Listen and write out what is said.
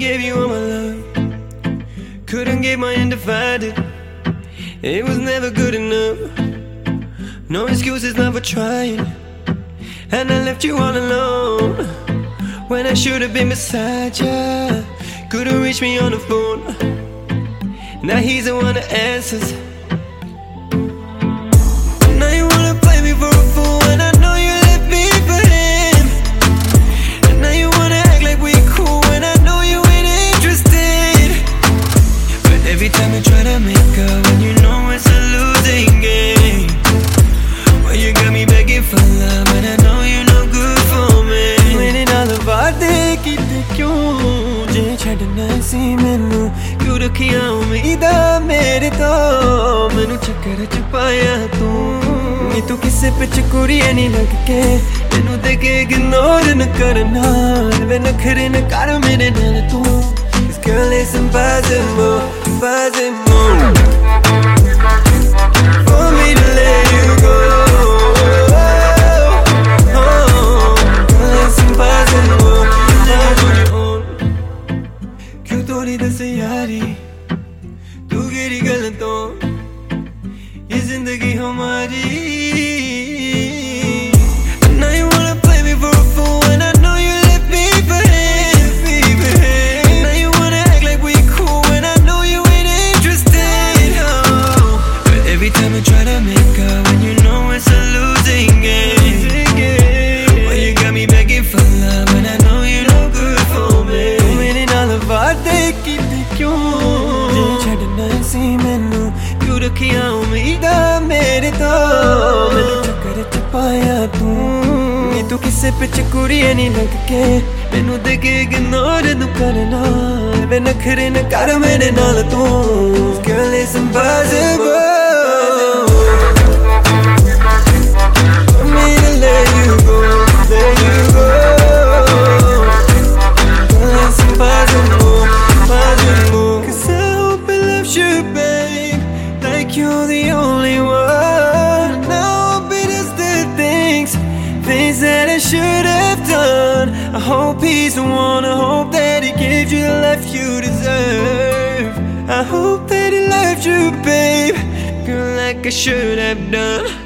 gave you all my love, couldn't give my undivided. It was never good enough. No excuses, never trying. And I left you all alone when I should have been beside you. Couldn't reach me on the phone. Now he's the one that answers. Now you wanna play me for a fool when I know you left me for him. And now you wanna act like we cool when I know you ain't interested. But every time you try to make up, when you know it's a losing game, well, you got me begging for love, and I know you're no good for me. मेरे नाल वादे कीते क्यों जे छड्डना सी मैनू, क्यों रखियां उम्मीदां मेरे तो, मैनू चक्कर च पाया तू। नी तू किसे पिछ कुड़िए नहीं लग के, मैनू देख के इग्नोर न करना, वे नखरे न कर मेरे नाल तू। This girl is impossible, impossible for me to let you go. थोड़ी दस यारी तू गिरी गलतों, ये जिंदगी हमारी। Now you wanna play me for a fool when I know you left me for him. Now you wanna act like we cool when I know you ain't interested. Oh. But every time I try to make up, when you know it's a losing game, well, you got me begging for love, and I know you're no good for me. मेरे नाल वादे कीते क्यों जे छड्डना सी मैनू, क्यों रखियां उम्मीदां मेरे तो, मैनू चक्कर च पाया तू। नी तू किसे पिछ कुड़िए नहीं लग के, मैनू देख के इग्नोर न करना, वे नखरे न कर मेरे नाल तू। Girl is impossible for me to let you go, let you go. Girl, it's impossible, impossible. 'Cause I hope it loves you, babe, like you're the only one. And I hope it does the things that I should have done. I hope he's the one, I hope that he gives you the life you deserve. I hope that he loved you, babe, girl, like I should have done.